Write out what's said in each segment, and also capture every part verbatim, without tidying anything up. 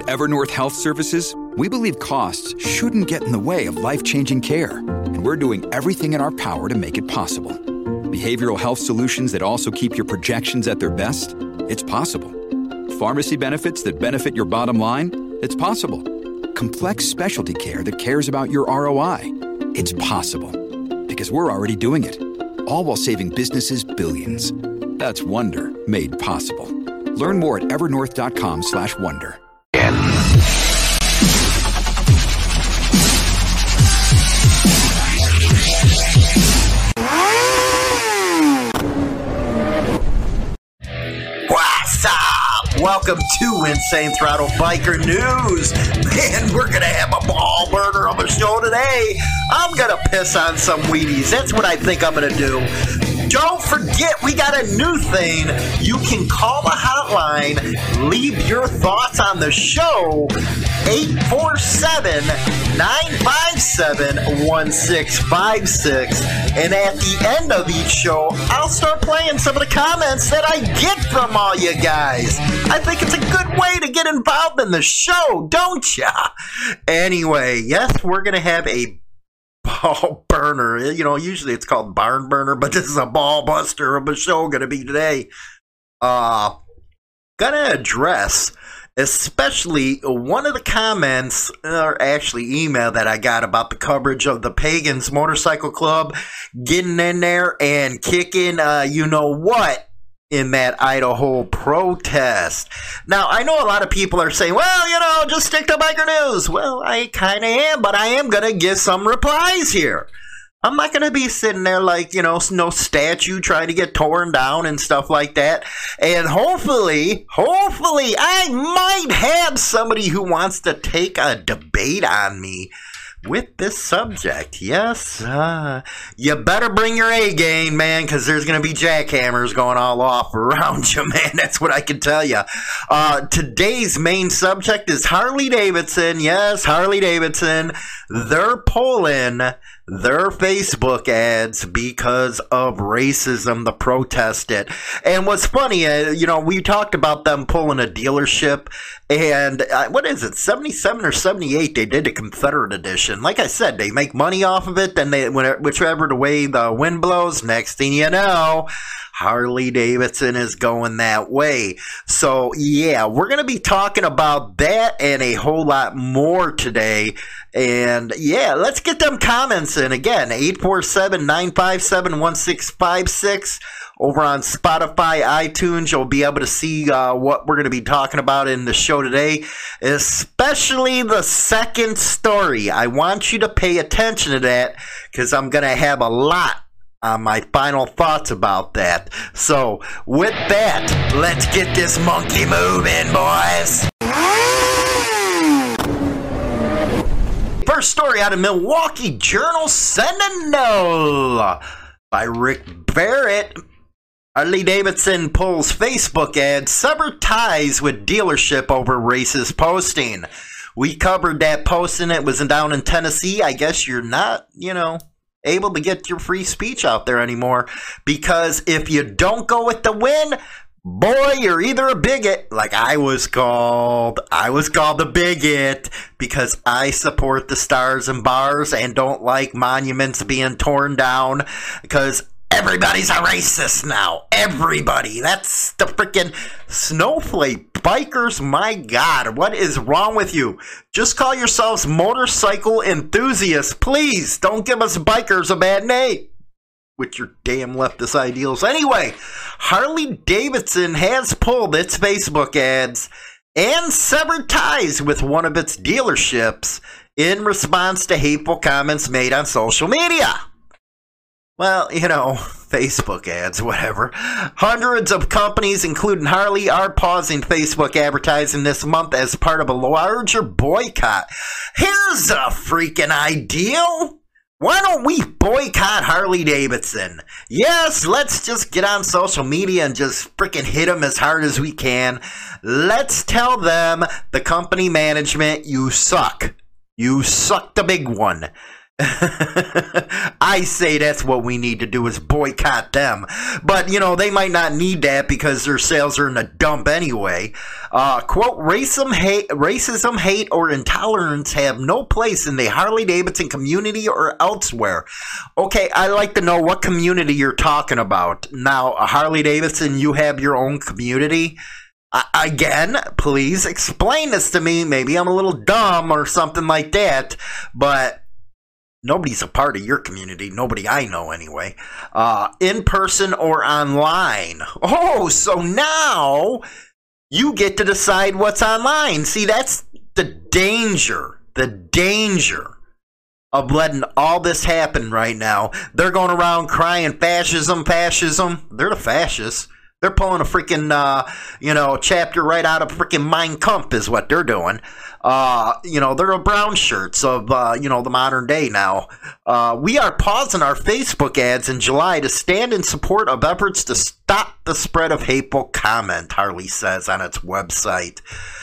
At Evernorth Health Services, we believe costs shouldn't get in the way of life-changing care, and we're doing everything in our power to make it possible. Behavioral health solutions that also keep your projections at their best? It's possible. Pharmacy benefits that benefit your bottom line? It's possible. Complex specialty care that cares about your R O I? It's possible. Because we're already doing it. All while saving businesses billions. That's Wonder made possible. Learn more at evernorth.com slash wonder. What's up? Welcome to Insane Throttle Biker News. Man, we're going to have a ball burner on the show today. I'm going to piss on some Wheaties. That's what I think I'm going to do. Don't forget, we got a new thing. You can call the hotline, leave your thoughts on the show, eight four seven, nine five seven, one six five six. And at the end of each show, I'll start playing some of the comments that I get from all you guys. I think it's a good way to get involved in the show, don't ya? Anyway, yes, we're going to have a ball burner. You know, usually it's called barn burner, but this is a ball buster of a show going to be today. Uh, gonna address especially one of the comments, or actually email that I got about the coverage of the Pagans Motorcycle Club getting in there and kicking, uh, you know what, in that Idaho protest. Now, I know a lot of people are saying, well, you know, just stick to Biker News. Well, I kind of am, but I am going to give some replies here. I'm not going to be sitting there like, you know, no statue trying to get torn down and stuff like that. And hopefully, hopefully, I might have somebody who wants to take a debate on me with this subject. Yes, uh, you better bring your A game, man, because there's going to be jackhammers going all off around you, man. That's what I can tell you. Uh, today's main subject is Harley Davidson. Yes, Harley Davidson. They're pulling their Facebook ads because of racism to protest it. And what's funny, uh, you know, we talked about them pulling a dealership, and uh, what is it, seventy-seven or seventy-eight, they did a Confederate edition. Like I said, they make money off of it, then they, whichever the way the wind blows, next thing you know, Harley Davidson is going that way. So, yeah, we're going to be talking about that and a whole lot more today. And, yeah, let's get them comments in. Again, eight four seven, nine five seven, one six five six. Over on Spotify, iTunes, you'll be able to see uh, what we're going to be talking about in the show today, especially the second story. I want you to pay attention to that because I'm going to have a lot on my final thoughts about that. So, with that, let's get this monkey moving, boys. First story out of Milwaukee Journal Sentinel by Rick Barrett. Harley Davidson pulls Facebook ad, severed ties with dealership over racist posting. We covered that posting. It was down in Tennessee. I guess you're not, you know, able to get your free speech out there anymore, because if you don't go with the win, boy, you're either a bigot, like I was called. I was called a bigot because I support the stars and bars and don't like monuments being torn down because everybody's a racist now. Everybody. That's the freaking snowflake bikers. My God, what is wrong with you? Just call yourselves motorcycle enthusiasts. Please don't give us bikers a bad name with your damn leftist ideals. Anyway, Harley Davidson has pulled its Facebook ads and severed ties with one of its dealerships in response to hateful comments made on social media. Well, you know, Facebook ads, whatever. Hundreds of companies, including Harley, are pausing Facebook advertising this month as part of a larger boycott. Here's a freaking ideal. Why don't we boycott Harley Davidson? Yes, let's just get on social media and just freaking hit them as hard as we can. Let's tell them, the company management, you suck. You suck the big one. I say that's what we need to do is boycott them. But, you know, they might not need that because their sales are in the dump anyway. Uh, quote, racism, hate, racism, hate, or intolerance have no place in the Harley-Davidson community or elsewhere. Okay, I'd like to know what community you're talking about. Now, Harley-Davidson, you have your own community? Uh, again, please explain this to me. Maybe I'm a little dumb or something like that, but nobody's a part of your community. Nobody I know anyway. Uh, in person or online. Oh, so now you get to decide what's online. See, that's the danger. The danger of letting all this happen right now. They're going around crying fascism, fascism. They're the fascists. They're pulling a freaking, uh, you know, chapter right out of freaking Mein Kampf is what they're doing. Uh, you know, they're the brown shirts of, uh, you know, the modern day now. Uh, we are pausing our Facebook ads in July to stand in support of efforts to stop the spread of hateful comment, Harley says on its website.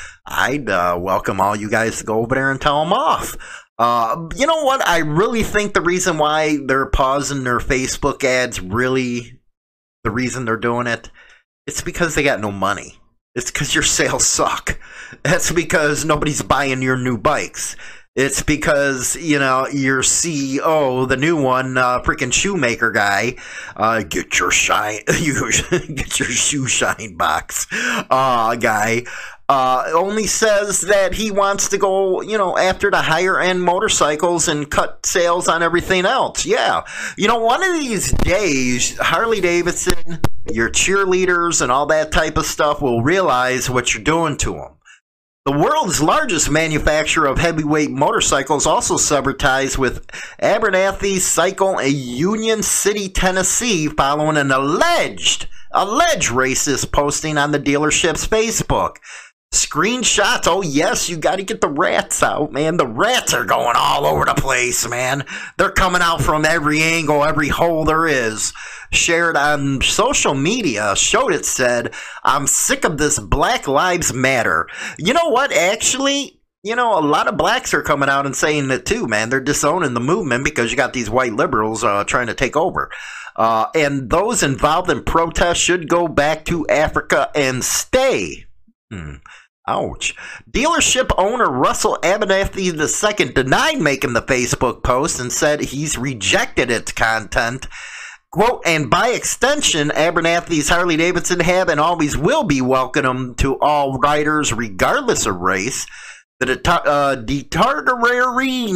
I'd uh, welcome all you guys to go over there and tell them off. Uh, you know what? I really think the reason why they're pausing their Facebook ads, really, the reason they're doing it, it's because they got no money. It's because your sales suck. That's because nobody's buying your new bikes. It's because, you know, your C E O, the new one, uh, freaking shoemaker guy, uh, get your shine, you get your shoe shine box, uh, guy, uh, only says that he wants to go, you know, after the higher end motorcycles and cut sales on everything else. Yeah. You know, one of these days, Harley Davidson, your cheerleaders and all that type of stuff will realize what you're doing to them. The world's largest manufacturer of heavyweight motorcycles also severed ties with Abernathy Cycle in Union City, Tennessee, following an alleged, alleged racist posting on the dealership's Facebook. Screenshots, oh yes, you got to get the rats out, man. The rats are going all over the place, man. They're coming out from every angle, every hole there is. Shared on social media, showed it said, I'm sick of this Black Lives Matter. You know what, actually, you know, a lot of blacks are coming out and saying it too, man. They're disowning the movement because you got these white liberals uh, trying to take over. Uh, and those involved in protests should go back to Africa and stay. Hmm. Ouch. Dealership owner Russell Abernathy the Second denied making the Facebook post and said he's rejected its content. Quote, and by extension, Abernathy's Harley-Davidson have and always will be welcome to all riders regardless of race. The det- uh, detardatory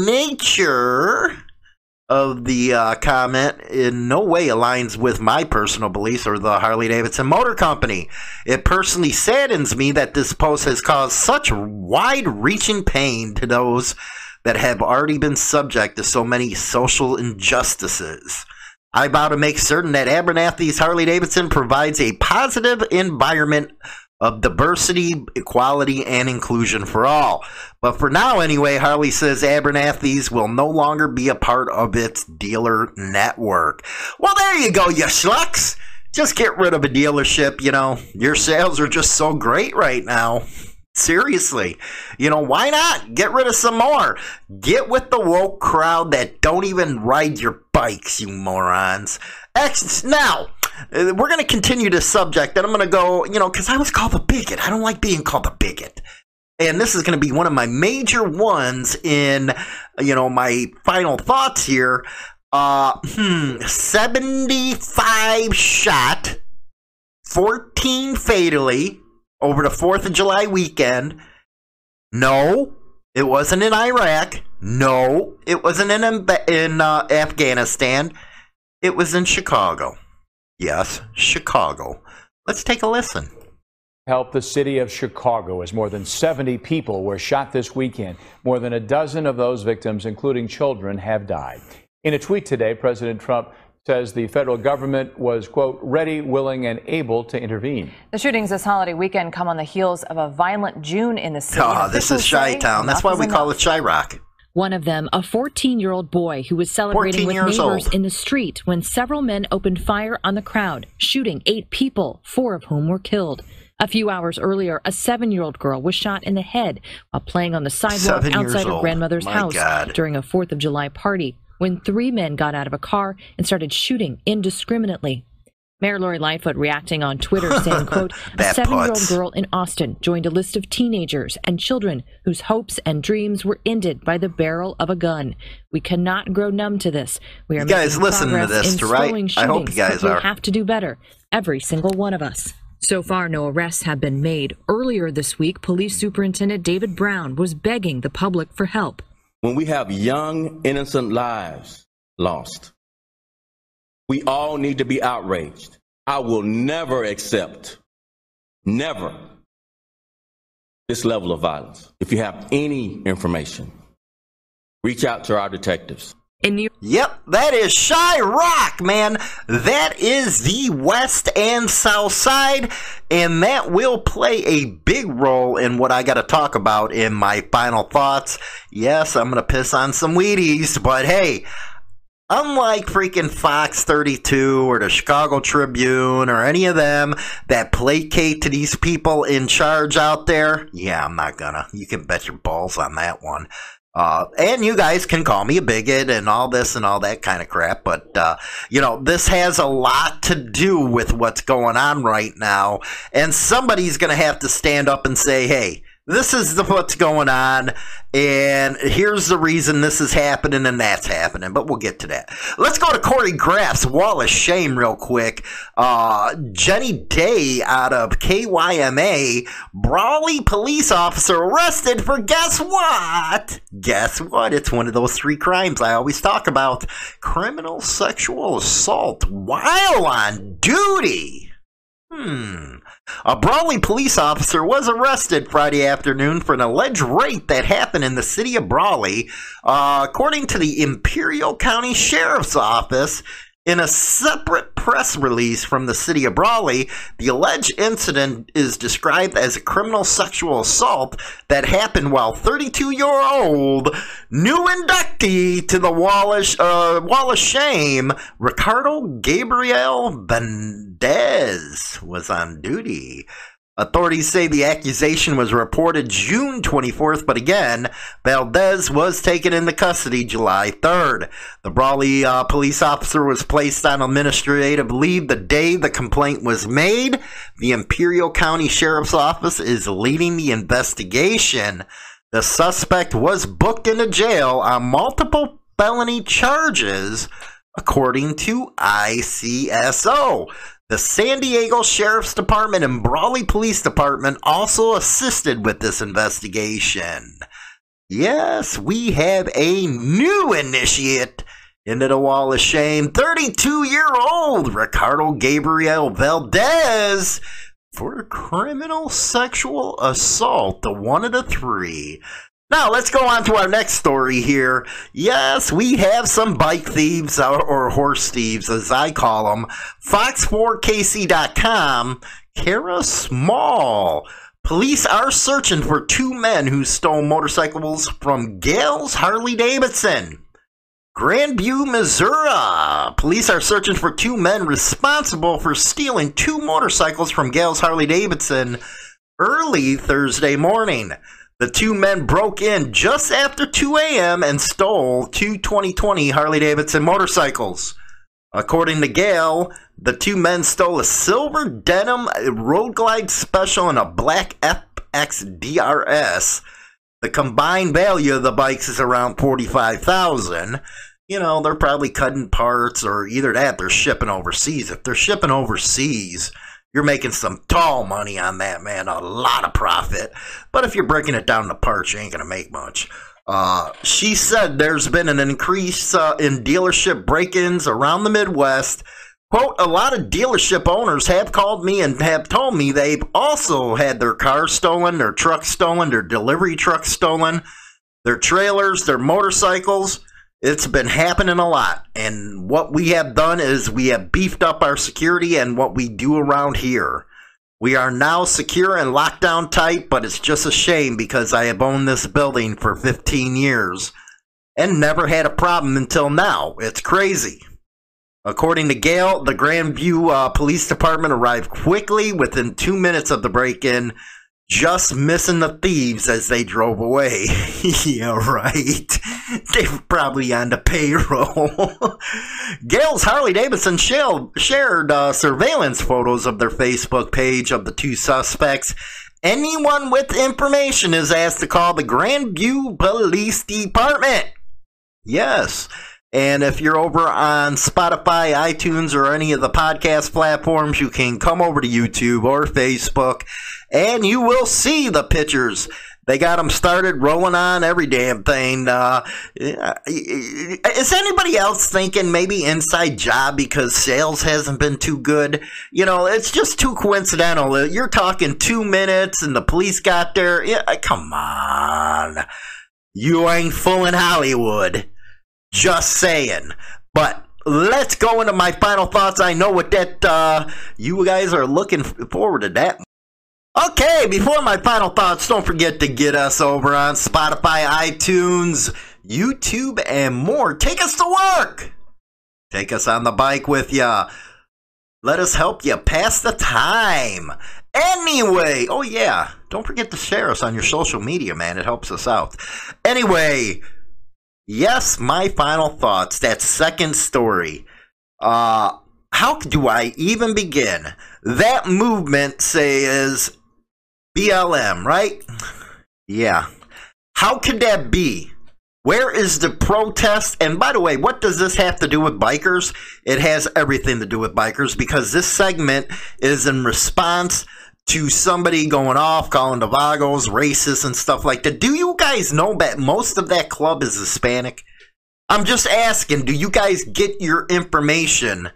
nature of the uh, comment in no way aligns with my personal beliefs or the Harley-Davidson Motor Company. It personally saddens me that this post has caused such wide-reaching pain to those that have already been subject to so many social injustices. I vow to make certain that Abernathy's Harley-Davidson provides a positive environment of diversity, equality, and inclusion for all. But for now, anyway, Harley says Abernathy's will no longer be a part of its dealer network. Well, there you go, you schlucks. Just get rid of a dealership, you know. Your sales are just so great right now. Seriously. You know, why not? Get rid of some more. Get with the woke crowd that don't even ride your bikes, you morons. X, now, we're going to continue this subject, and I'm going to go, you know, because I was called a bigot. I don't like being called a bigot. And this is going to be one of my major ones in, you know, my final thoughts here. Uh, hmm, seventy-five shot, fourteen fatally over the fourth of July weekend. No, it wasn't in Iraq. No, it wasn't in, in uh, Afghanistan. It was in Chicago. Yes, Chicago. Let's take a listen. Help the city of Chicago as more than seventy people were shot this weekend. More than a dozen of those victims, including children, have died. In a tweet today, President Trump says the federal government was, quote, ready, willing, and able to intervene. The shootings this holiday weekend come on the heels of a violent June in the city. Oh, this is Chi-Town. That's why we call it Chi-Rock. One of them, a fourteen-year-old boy who was celebrating with neighbors old. in the street when several men opened fire on the crowd, shooting eight people, four of whom were killed. A few hours earlier, a seven-year-old girl was shot in the head while playing on the sidewalk outside her grandmother's My house God. during a fourth of July party. when three men got out of a car and started shooting indiscriminately. Mayor Lori Lightfoot reacting on Twitter saying, quote, a seven-year-old girl in Austin joined a list of teenagers and children whose hopes and dreams were ended by the barrel of a gun. We cannot grow numb to this. We are you guys making listen to progress this, in right? slowing shootings, I hope you guys but we are. have to do better, every single one of us. So far, no arrests have been made. Earlier this week, Police Superintendent David Brown was begging the public for help. When we have young, innocent lives lost, we all need to be outraged. I will never accept, never, this level of violence. If you have any information, reach out to our detectives. In New- Yep, that is Chi-Rock, man. That is the West and South Side, and that will play a big role in what I got to talk about in my final thoughts. Yes, I'm going to piss on some Wheaties, but hey, unlike freaking Fox thirty-two or the Chicago Tribune or any of them that placate to these people in charge out there, yeah, I'm not gonna. You can bet your balls on that one. Uh, and you guys can call me a bigot and all this and all that kind of crap, but, uh, you know, this has a lot to do with what's going on right now, and somebody's gonna have to stand up and say, hey, this is the, what's going on, and here's the reason this is happening and that's happening, but we'll get to that. Let's go to Corey Graff's Wall of Shame real quick. Uh, Jenny Day out of K Y M A, Brawley police officer arrested for guess what? Guess what? It's one of those three crimes I always talk about. Criminal sexual assault while on duty. Hmm. A Brawley police officer was arrested Friday afternoon for an alleged rape that happened in the city of Brawley. Uh, according to the Imperial County Sheriff's Office, in a separate press release from the city of Brawley, the alleged incident is described as a criminal sexual assault that happened while thirty-two-year-old new inductee to the Wall of, uh, Wall of Shame, Ricardo Gabriel Valdez, was on duty. Authorities say the accusation was reported June twenty-fourth, but again, Valdez was taken into custody July third. The Brawley uh, police officer was placed on administrative leave the day the complaint was made. The Imperial County Sheriff's Office is leading the investigation. The suspect was booked into jail on multiple felony charges, according to I C S O. The San Diego Sheriff's Department and Brawley Police Department also assisted with this investigation. Yes, we have a new initiate into the Wall of Shame, thirty-two-year-old Ricardo Gabriel Valdez for criminal sexual assault, the one of the three. Now, let's go on to our next story here. Yes, we have some bike thieves, or, or horse thieves, as I call them. Fox four K C dot com, Kara Small. Police are searching for two men who stole motorcycles from Gales Harley-Davidson. Grandview, Missouri. Police are searching for two men responsible for stealing two motorcycles from Gales Harley-Davidson early Thursday morning. The two men broke in just after two a.m. and stole two twenty twenty Harley-Davidson motorcycles. According to Gale, the two men stole a silver denim Road Glide Special and a black F X D R S. The combined value of the bikes is around forty-five thousand dollars. You know, they're probably cutting parts, or either that, they're shipping overseas. If they're shipping overseas, you're making some tall money on that, man. A lot of profit. But if you're breaking it down to parts, you ain't going to make much. Uh, she said there's been an increase uh, in dealership break-ins around the Midwest. Quote, a lot of dealership owners have called me and have told me they've also had their cars stolen, their trucks stolen, their delivery trucks stolen, their trailers, their motorcycles. It's been happening a lot, and what we have done is we have beefed up our security and what we do around here. We are now secure and locked down tight, but it's just a shame because I have owned this building for fifteen years and never had a problem until now. It's crazy. According to Gale, the Grandview uh, Police Department arrived quickly within two minutes of the break-in, just missing the thieves as they drove away. Yeah, right. They were probably on the payroll. Gale's Harley-Davidson shared uh, surveillance photos of their Facebook page of the two suspects. Anyone with information is asked to call the Grandview Police Department. Yes. And if you're over on Spotify, iTunes, or any of the podcast platforms, you can come over to YouTube or Facebook, and you will see the pictures. They got them started rolling on every damn thing. Uh, is anybody else thinking maybe inside job because sales hasn't been too good? You know, it's just too coincidental. You're talking two minutes and the police got there. Yeah, come on. You ain't fooling Hollywood. Just saying. But let's go into my final thoughts. I know what that, uh, you guys are looking forward to that. Okay, before my final thoughts, don't forget to get us over on Spotify, iTunes, YouTube, and more. Take us to work. Take us on the bike with ya. Let us help you pass the time. Anyway, oh yeah, don't forget to share us on your social media, man. It helps us out. Anyway, yes, my final thoughts. That second story. Uh, how do I even begin? That movement says B L M, right? Yeah. How could that be? Where is the protest? And by the way, what does this have to do with bikers? It has everything to do with bikers, because this segment is in response to somebody going off, calling the Vagos racist and stuff like that. Do you guys know that most of that club is Hispanic? I'm just asking, do you guys get your information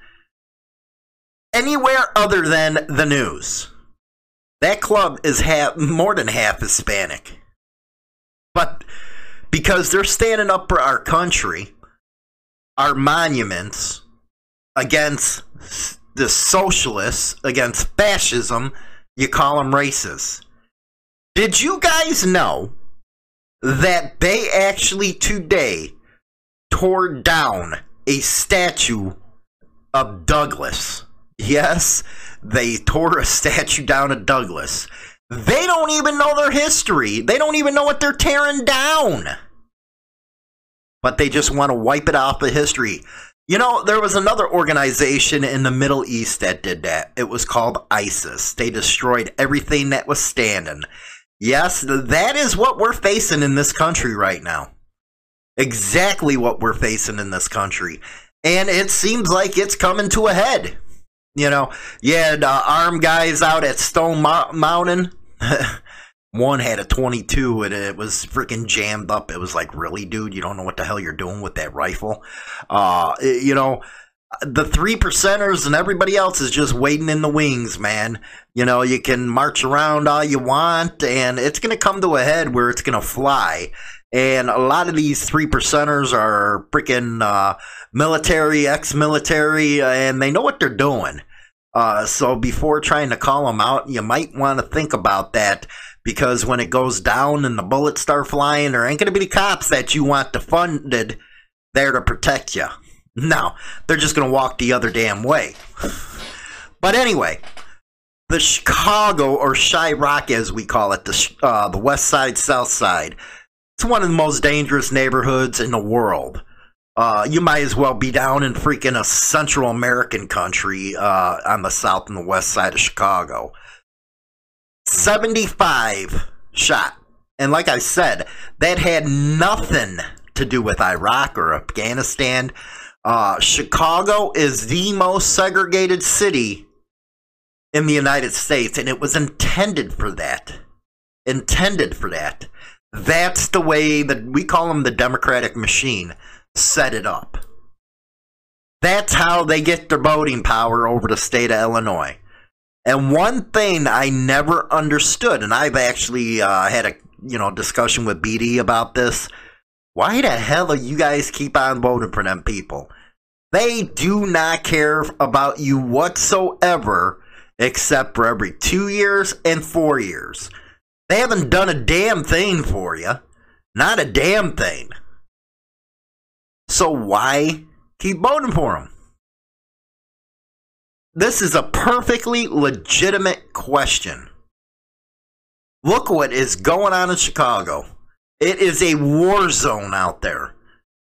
anywhere other than the news? That club is half, more than half Hispanic. But because they're standing up for our country, our monuments, against the socialists, against fascism, you call them racist. Did you guys know that they actually today tore down a statue of Douglas? Yes, they tore a statue down of Douglas. They don't even know their history. They don't even know what they're tearing down. But they just want to wipe it off of history. You know, there was another organization in the Middle East that did that. It was called ISIS. They destroyed everything that was standing. Yes, that is what we're facing in this country right now. Exactly what we're facing in this country. And it seems like it's coming to a head. You know, you had uh, armed guys out at Stone Mo- Mountain. One had a twenty-two and it was freaking jammed up. It was like, really, dude? You don't know what the hell you're doing with that rifle? Uh, you know, the three percenters and everybody else is just waiting in the wings, man. You know, you can march around all you want, and it's going to come to a head where it's going to fly. And a lot of these three percenters are freaking uh, military, ex-military, uh, and they know what they're doing. Uh, so before trying to call them out, you might want to think about that, because when it goes down and the bullets start flying, there ain't going to be the cops that you want defunded there to protect you. No, they're just going to walk the other damn way. But anyway, the Chicago, or Chiraq as we call it, the, uh, the west side, south side, it's one of the most dangerous neighborhoods in the world. Uh, you might as well be down in freaking a Central American country uh, on the south and the west side of Chicago. seventy-five shot. And like I said, that had nothing to do with Iraq or Afghanistan. Uh, Chicago is the most segregated city in the United States, and it was intended for that. Intended for that. That's the way that we call them, the Democratic machine, set it up. That's how they get their voting power over the state of Illinois. And one thing I never understood, and I've actually uh, had a you know discussion with B D about this, why the hell do you guys keep on voting for them people? They do not care about you whatsoever, except for every two years and four years. They haven't done a damn thing for you. Not a damn thing. So why keep voting for them? This is a perfectly legitimate question. Look what is going on in Chicago. It is a war zone out there.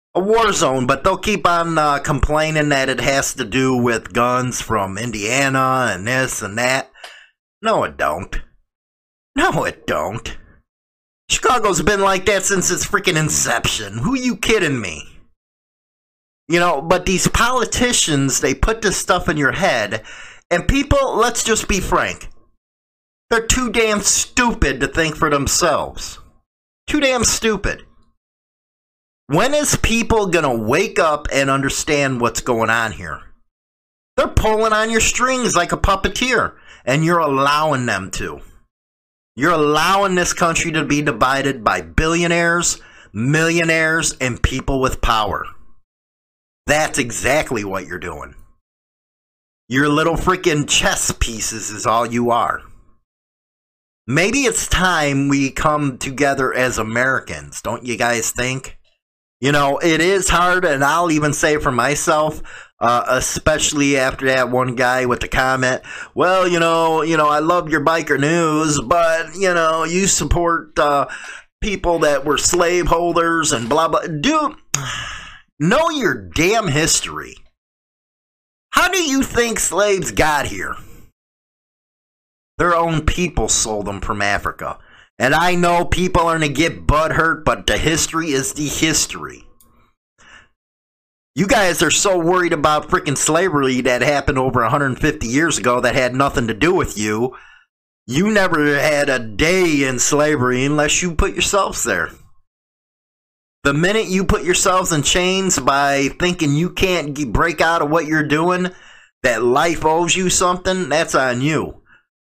a war zone, but they'll keep on uh, complaining that it has to do with guns from Indiana and this and that. No, it don't. No, it don't. Chicago's been like that since its freaking inception. Who you kidding me? You know, but these politicians, they put this stuff in your head, and people, let's just be frank, they're too damn stupid to think for themselves. Too damn stupid. When is people gonna wake up and understand what's going on here? They're pulling on your strings like a puppeteer, and you're allowing them to. You're allowing this country to be divided by billionaires, millionaires, and people with power. That's exactly what you're doing. Your little freaking chess pieces is all you are. Maybe it's time we come together as Americans, don't you guys think? You know, it is hard, and I'll even say for myself, uh, especially after that one guy with the comment, well, you know, you know, I love your biker news, but, you know, you support uh, people that were slaveholders and blah, blah. Dude, know your damn history. How do you think slaves got here? Their own people sold them from Africa. And I know people are going to get butthurt, but the history is the history. You guys are so worried about freaking slavery that happened over one hundred fifty years ago that had nothing to do with you. You never had a day in slavery unless you put yourselves there. The minute you put yourselves in chains by thinking you can't break out of what you're doing, that life owes you something, that's on you.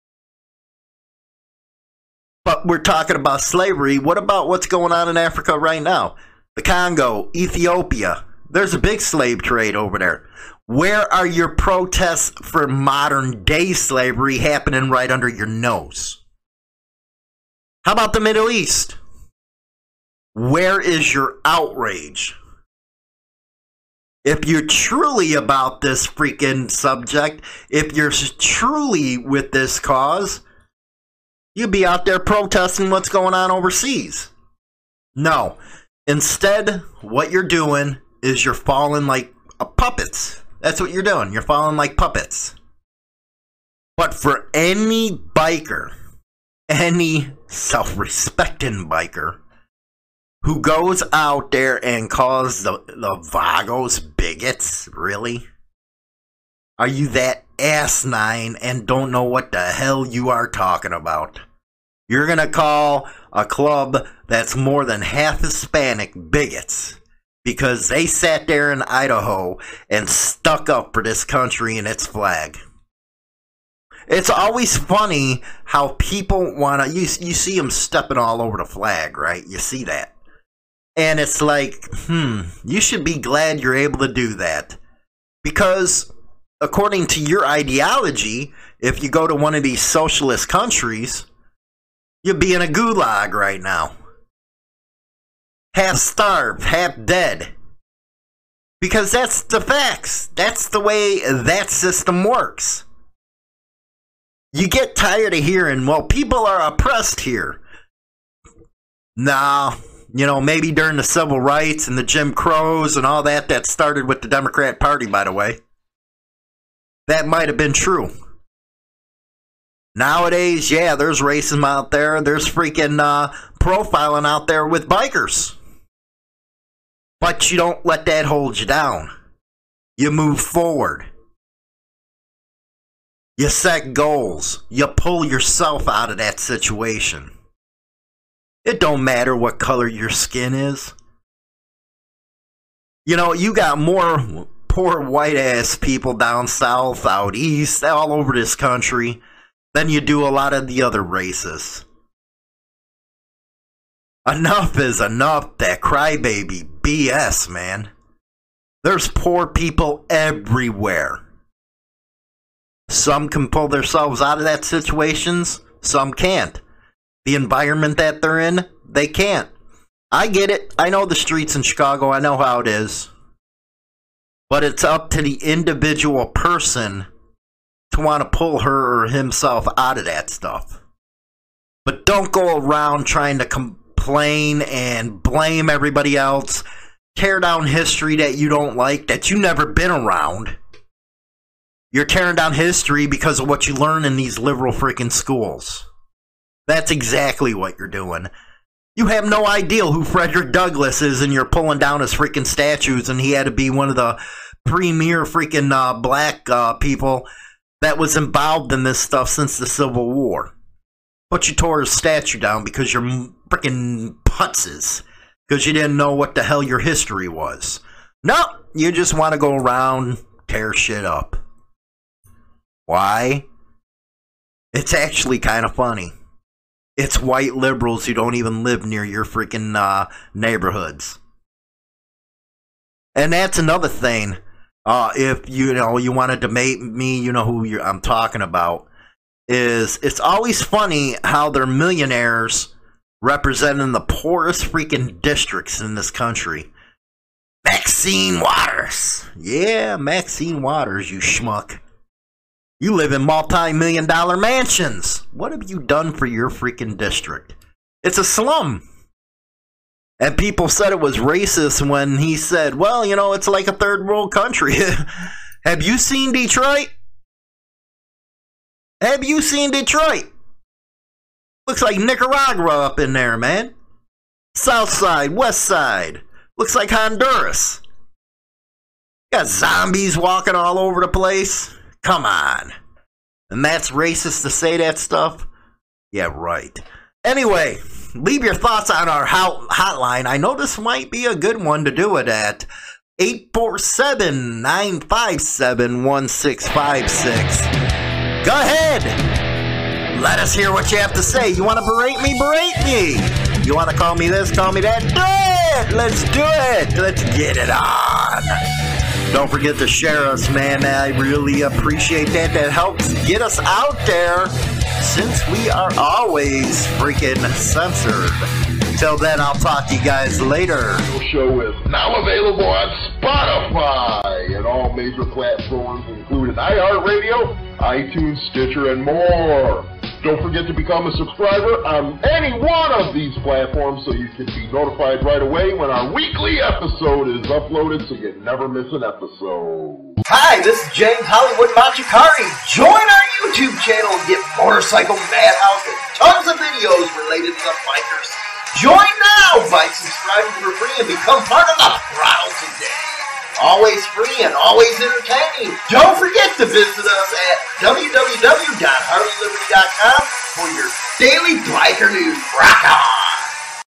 But we're talking about slavery. What about what's going on in Africa right now? The Congo, Ethiopia. There's a big slave trade over there. Where are your protests for modern day slavery happening right under your nose? How about the Middle East? Where is your outrage? If you're truly about this freaking subject, if you're truly with this cause, you'd be out there protesting what's going on overseas. No. Instead, what you're doing is you're falling like puppets. That's what you're doing. You're falling like puppets. But for any biker, any self-respecting biker, who goes out there and calls the, the Vagos bigots, really? Are you that asinine and don't know what the hell you are talking about? You're going to call a club that's more than half Hispanic bigots because they sat there in Idaho and stuck up for this country and its flag. It's always funny how people want to, you, you see them stepping all over the flag, right? You see that. And it's like, hmm, you should be glad you're able to do that. Because according to your ideology, if you go to one of these socialist countries, you'd be in a gulag right now. Half starved, half dead. Because that's the facts. That's the way that system works. You get tired of hearing, well, people are oppressed here. Nah, you know, maybe during the civil rights and the Jim Crows and all that, that started with the Democrat Party, by the way. That might have been true. Nowadays, yeah, there's racism out there. There's freaking uh, profiling out there with bikers. But you don't let that hold you down. You move forward. You set goals. You pull yourself out of that situation. It don't matter what color your skin is. You know, you got more poor white-ass people down south, out east, all over this country than you do a lot of the other races. Enough is enough, that crybaby B S, man. There's poor people everywhere. Some can pull themselves out of that situations, some can't. The environment that they're in, they can't. I get it. I know the streets in Chicago. I know how it is. But it's up to the individual person to want to pull her or himself out of that stuff. But don't go around trying to complain and blame everybody else tear down history that you don't like, that you never been around. You're tearing down history because of what you learn in these liberal freaking schools. That's exactly what you're doing. You have no idea who Frederick Douglass is, and you're pulling down his freaking statues, and he had to be one of the premier freaking uh, black uh, people that was involved in this stuff since the Civil War. But you tore his statue down because you're freaking putzes, because you didn't know what the hell your history was. No, you just want to go around, tear shit up. Why? It's actually kind of funny. It's white liberals who don't even live near your freaking uh, neighborhoods. And that's another thing. Uh, if you know you want to debate me, you know who you're, I'm talking about. Is it's always funny how they're millionaires representing the poorest freaking districts in this country. Maxine Waters. Yeah, Maxine Waters, you schmuck. You live in multi-million dollar mansions. What have you done for your freaking district? It's a slum. And people said it was racist when he said, well, you know, it's like a third world country. Have you seen Detroit? Have you seen Detroit? Looks like Nicaragua up in there, man. South side, west side. Looks like Honduras. Got zombies walking all over the place. Come on. And that's racist to say that stuff? Yeah, right. Anyway, leave your thoughts on our hotline. I know this might be a good one to do it at. eight four seven, nine five seven, one six five six. Go ahead. Let us hear what you have to say. You want to berate me? Berate me. You want to call me this? Call me that? Do it. Let's do it. Let's get it on. Don't forget to share us, man. I really appreciate that. That helps get us out there, since we are always freaking censored. Till then, I'll talk to you guys later. The show is now available on Spotify and all major platforms, including iHeartRadio, iTunes, Stitcher, and more. Don't forget to become a subscriber on any one of these platforms so you can be notified right away when our weekly episode is uploaded so you never miss an episode. Hi, this is James Hollywood Machikari. Join our YouTube channel and get Motorcycle Madhouse and tons of videos related to bikers. Join now by subscribing for free and become part of the Throttle today. Always free and always entertaining. Don't forget to visit us at w w w dot harley liberty dot com for your daily biker news. Rock on!